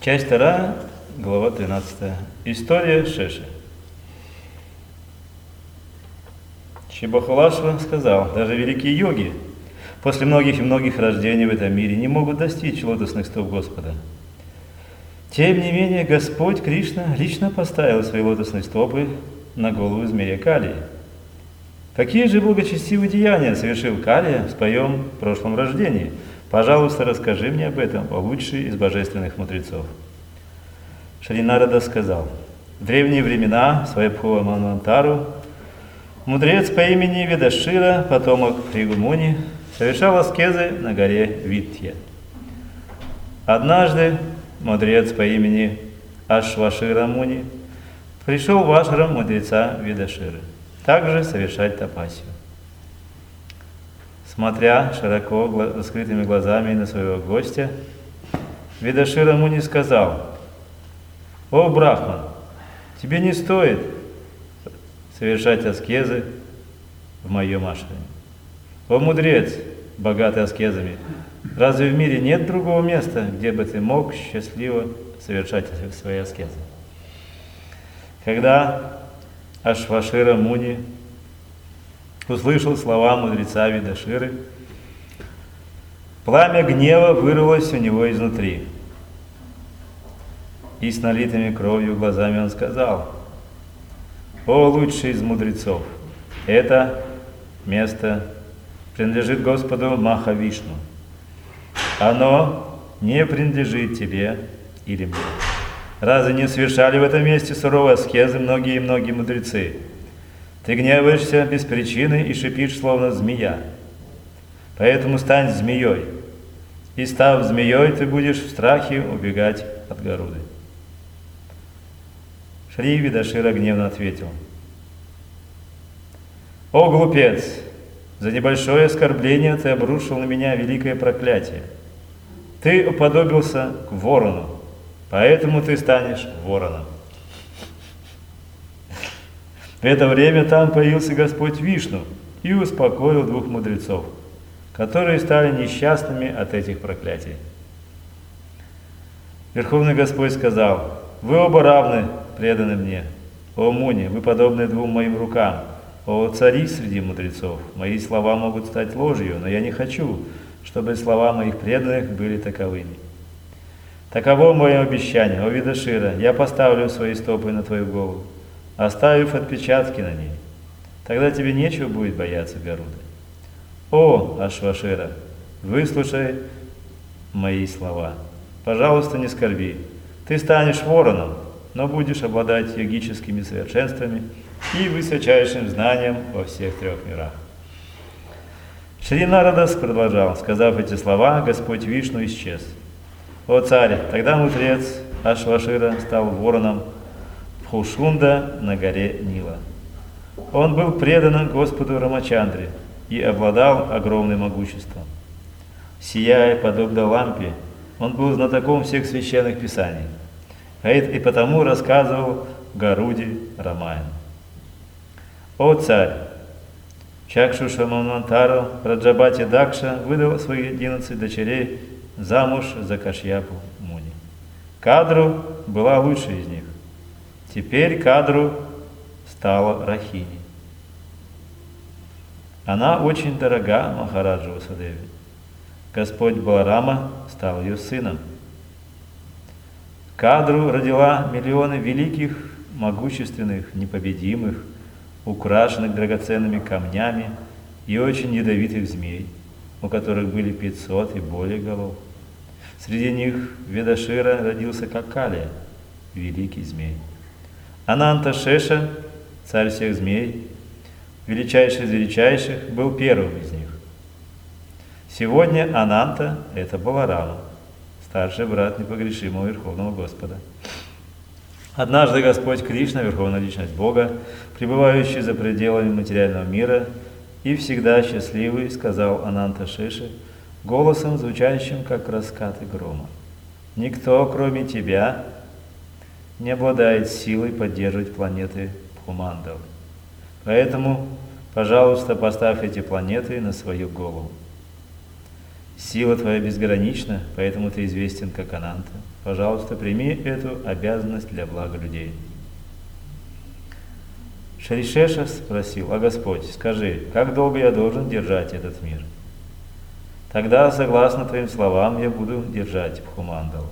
Часть 2, глава 13. История Шеши. Шибахулашва сказал, даже великие йоги после многих и многих рождений в этом мире не могут достичь лотосных стоп Господа. Тем не менее, Господь Кришна лично поставил свои лотосные стопы на голову змея Калии. Какие же благочестивые деяния совершил Калия в своем прошлом рождении? Пожалуйста, расскажи мне об этом, о лучший из божественных мудрецов. Шри Нарада сказал, в древние времена Свайабхува Манвантару мудрец по имени Ведашира, потомок Пригу Муни, совершал аскезы на горе Витья. Однажды мудрец по имени Ашвашира Муни пришел в ашрам мудреца Ведаширы, также совершать тапасию. Смотря широко раскрытыми глазами на своего гостя, Ведашира Муни сказал, «О, Брахман, тебе не стоит совершать аскезы в моем ашраме. О, мудрец, богатый аскезами, разве в мире нет другого места, где бы ты мог счастливо совершать свои аскезы?» Когда Ашвашира Муни услышал слова мудреца Ведаширы, пламя гнева вырвалось у него изнутри. И с налитыми кровью глазами он сказал, «О, лучший из мудрецов, это место принадлежит Господу Махавишну. Оно не принадлежит тебе или мне. Разве не совершали в этом месте суровые аскезы многие и многие мудрецы? Ты гневаешься без причины и шипишь, словно змея. Поэтому стань змеей, и став змеей, ты будешь в страхе убегать от Гаруды». Шри Ведашира гневно ответил, «О, глупец, за небольшое оскорбление ты обрушил на меня великое проклятие. Ты уподобился к ворону, поэтому ты станешь вороном». В это время там появился Господь Вишну и успокоил двух мудрецов, которые стали несчастными от этих проклятий. Верховный Господь сказал, «Вы оба равны, преданы мне. О Муни, вы подобны двум моим рукам. О цари среди мудрецов, мои слова могут стать ложью, но я не хочу, чтобы слова моих преданных были таковыми. Таково мое обещание, о Ведашира, я поставлю свои стопы на твою голову, оставив отпечатки на ней. Тогда тебе нечего будет бояться Гаруды. О, Ашвашира, выслушай мои слова. Пожалуйста, не скорби. Ты станешь вороном, но будешь обладать йогическими совершенствами и высочайшим знанием во всех трех мирах». Шри Нарадас продолжал, сказав эти слова, Господь Вишну исчез. «О царь, тогда мудрец Ашвашира стал вороном в Хушунда на горе Нила. Он был предан Господу Рамачандре и обладал огромным могуществом. Сияя подобно лампе, он был знатоком всех священных писаний, и потому рассказывал Гаруде Рамаян. О царь! Чакшуша Манвантару Раджабати Дакша выдал своих 11 дочерей замуж за Кашьяпу Муни. Кадру была лучшей из них. Теперь Кадру стала Рахини. Она очень дорога Махараджу Васудеве. Господь Баларама стал ее сыном. Кадру родила миллионы великих, могущественных, непобедимых, украшенных драгоценными камнями и очень ядовитых змей, у которых были 500 и более голов. Среди них Ведашира родился как Калия, великий змей. Ананта Шеша, царь всех змей, величайший из величайших, был первым из них. Сегодня Ананта – это Баларама, старший брат непогрешимого Верховного Господа. Однажды Господь Кришна, Верховная Личность Бога, пребывающий за пределами материального мира и всегда счастливый, сказал Ананта Шеше голосом, звучащим как раскаты грома, «Никто, кроме тебя, не обладает силой поддерживать планеты Бхумандалы. Поэтому, пожалуйста, поставь эти планеты на свою голову». Сила твоя безгранична, поэтому ты известен как Ананта. Пожалуйста, прими эту обязанность для блага людей. Шришеша спросил: «А Господь, скажи, как долго я должен держать этот мир?» «Тогда, согласно твоим словам, я буду держать Бхумандалу».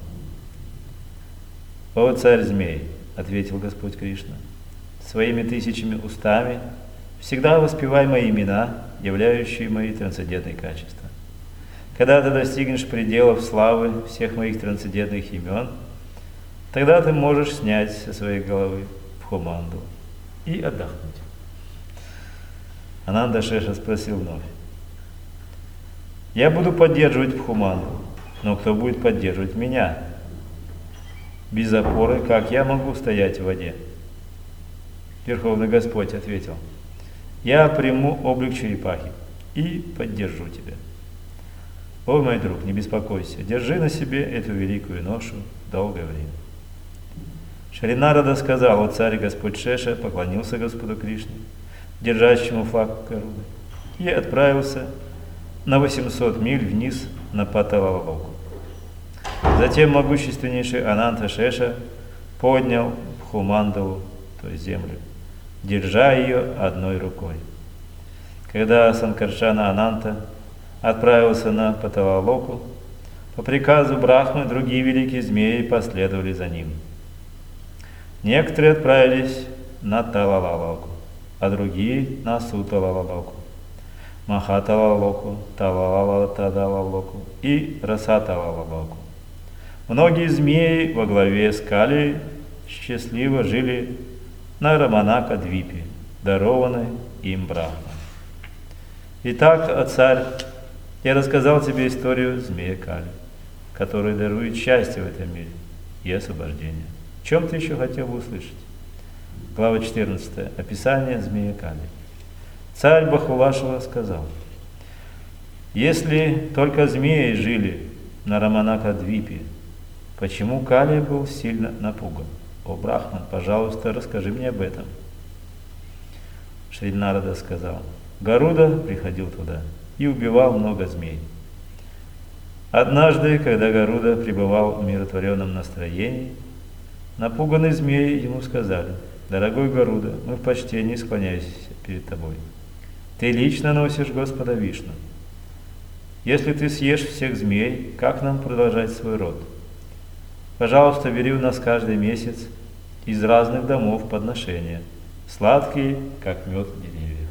«О, царь-змей», — ответил Господь Кришна, — «своими тысячами устами всегда воспевай мои имена, являющие мои трансцендентные качества. Когда ты достигнешь пределов славы всех моих трансцендентных имен, тогда ты можешь снять со своей головы Бхумандалу и отдохнуть». Ананда Шеша спросил вновь: «Я буду поддерживать Бхумандалу, но кто будет поддерживать меня? Без опоры, как я могу стоять в воде?» Верховный Господь ответил: «Я приму облик черепахи и поддержу тебя». О, мой друг, не беспокойся, держи на себе эту великую ношу долгое время. Шри Нарада сказал: «О царь Господь Шеша», поклонился Господу Кришне, держащему флаг Гаруды, и отправился на 800 миль вниз на Паталалоку. Затем могущественнейший Ананта Шеша поднял Бхумандалу, то есть землю, держа ее одной рукой. Когда Санкаршана Ананта отправился на Паталалоку, по приказу Брахмы другие великие змеи последовали за ним. Некоторые отправились на Талалалоку, а другие на Суталалоку, Махаталалоку, Талалалатадалалоку и Расаталалоку. Многие змеи во главе с Калией счастливо жили на Раманака-двипе, дарованной им Брахмой. Итак, о царь, я рассказал тебе историю змея Кали, который дарует счастье в этом мире и освобождение. В чем ты еще хотел бы услышать? Глава 14. Описание змея Кали. Царь Бахулашава сказал: «Если только змеи жили на Раманака-двипе, почему Кали был сильно напуган? О, Брахман, пожалуйста, расскажи мне об этом». Шри Нарада сказал: «Гаруда приходил туда и убивал много змей. Однажды, когда Гаруда пребывал в умиротворенном настроении, напуганные змеи ему сказали: «Дорогой Гаруда, мы в почтении склоняемся перед тобой. Ты лично носишь Господа Вишну. Если ты съешь всех змей, как нам продолжать свой род? Пожалуйста, бери у нас каждый месяц из разных домов подношения, сладкие, как мед деревьев».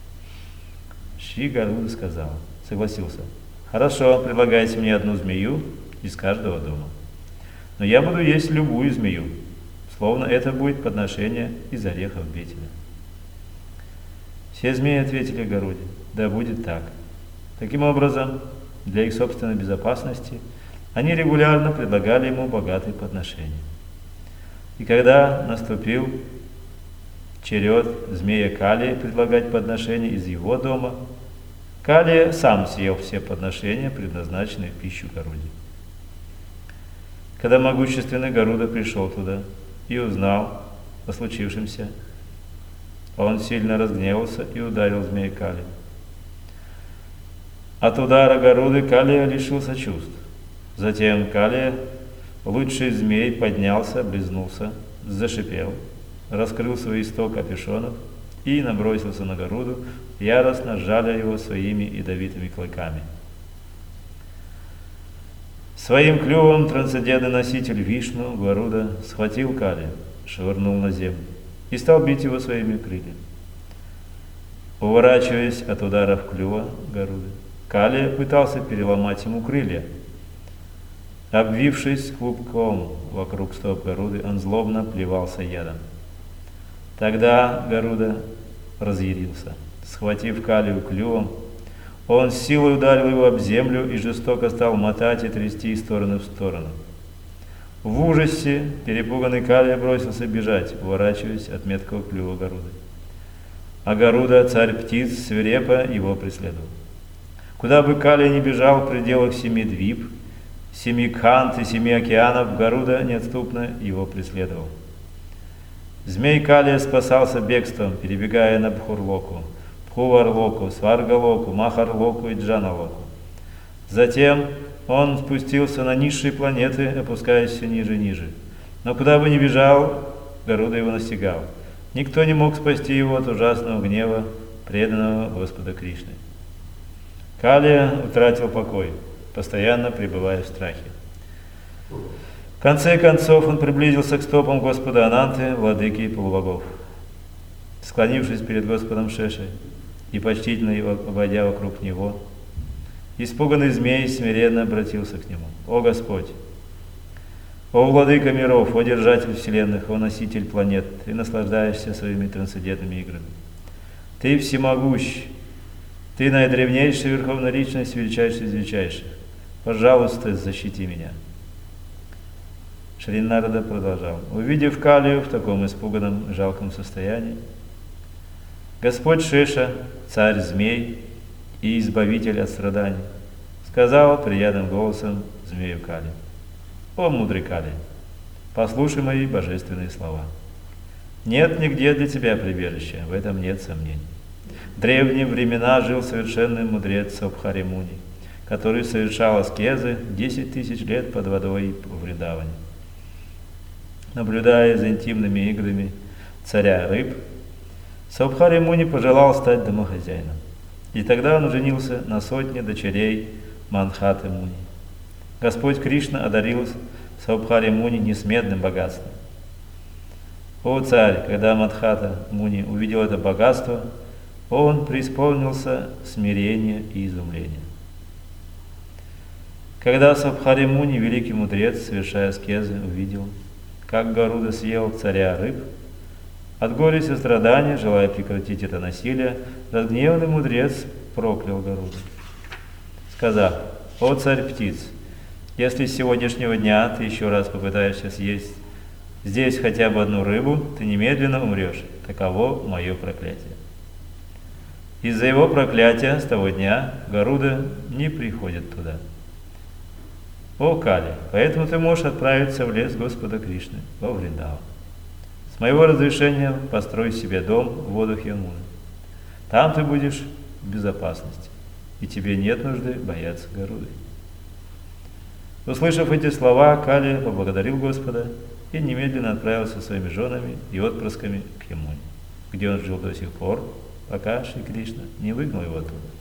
Шри Гаруда согласился: «Хорошо, предлагайте мне одну змею из каждого дома. Но я буду есть любую змею, словно это будет подношение из орехов бетеля». Все змеи ответили Гаруде: «Да будет так». Таким образом, для их собственной безопасности они регулярно предлагали ему богатые подношения. И когда наступил черед змея Калии предлагать подношения из его дома, Калия сам съел все подношения, предназначенные в пищу Гаруде. Когда могущественный Гаруда пришел туда и узнал о случившемся, он сильно разгневался и ударил змея Калию. От удара Гаруды Калия лишился чувств. Затем Калия, лучший змей, поднялся, облизнулся, зашипел, раскрыл свои 100 капюшонов и набросился на Гаруду, яростно жаля его своими ядовитыми клыками. Своим клювом трансцендентный носитель Вишну, Гаруда, схватил Калию, швырнул на землю и стал бить его своими крыльями. Уворачиваясь от ударов клюва Гаруды, Калия пытался переломать ему крылья. Обвившись клубком вокруг стоп Гаруды, он злобно плевался ядом. Тогда Гаруда разъярился. Схватив Калию клювом, он с силой ударил его об землю и жестоко стал мотать и трясти из стороны в сторону. В ужасе перепуганный Калия бросился бежать, уворачиваясь от меткого клюва Гаруды. А Гаруда, царь птиц, свирепо его преследовал. Куда бы Калия ни бежал в пределах 7 двип, 7 кханд и 7 океанов, Гаруда неотступно его преследовал. Змей Калия спасался бегством, перебегая на Бхурлоку, Бхуварлоку, Сваргалоку, Махарлоку и Джаналоку. Затем он спустился на низшие планеты, опускаясь все ниже и ниже. Но куда бы ни бежал, Гаруда его настигал. Никто не мог спасти его от ужасного гнева преданного Господа Кришны. Калия утратил покой, постоянно пребывая в страхе. В конце концов он приблизился к стопам Господа Ананты, владыки полубогов. Склонившись перед Господом Шешей и почтительно его обойдя вокруг него, испуганный змей смиренно обратился к нему. «О Господь! О владыка миров, о держатель вселенных, о носитель планет, ты наслаждаешься своими трансцендентными играми. Ты всемогущ, ты наидревнейшая верховная личность, величайшая из величайших. Пожалуйста, защити меня». Шри Нарада продолжал. Увидев Калию в таком испуганном, жалком состоянии, Господь Шеша, царь змей и избавитель от страданий, сказал приятным голосом змею Кали: «О мудрый Кали, послушай мои божественные слова. Нет нигде для тебя прибежища, в этом нет сомнений. В древние времена жил совершенный мудрец Сабхари Муни, который совершал аскезы 10 тысяч лет под водой в Вриндаване. Наблюдая за интимными играми царя рыб, Сабхари Муни пожелал стать домохозяином. И тогда он женился на сотне дочерей Манхаты Муни. Господь Кришна одарил Сабхари Муни несметным богатством. О царь, когда Мадхата Муни увидел это богатство, он преисполнился смирения и изумления. Когда Сабхари Муни, великий мудрец, совершая аскезы, увидел, как Гаруда съел царя рыб, от горя и сострадания, желая прекратить это насилие, разгневанный мудрец проклял Гаруду, сказав: «О царь птиц, если с сегодняшнего дня ты еще раз попытаешься съесть здесь хотя бы одну рыбу, ты немедленно умрешь. Таково мое проклятие». Из-за его проклятия с того дня Гаруда не приходит туда. О Кали, поэтому ты можешь отправиться в лес Господа Кришны, во Вриндаван. С моего разрешения построй себе дом в водах Ямуны. Там ты будешь в безопасности, и тебе нет нужды бояться Гаруды. Услышав эти слова, Кали поблагодарил Господа и немедленно отправился со своими женами и отпрысками к Ямуне, где он жил до сих пор, пока Шри Кришна не выгнал его оттуда.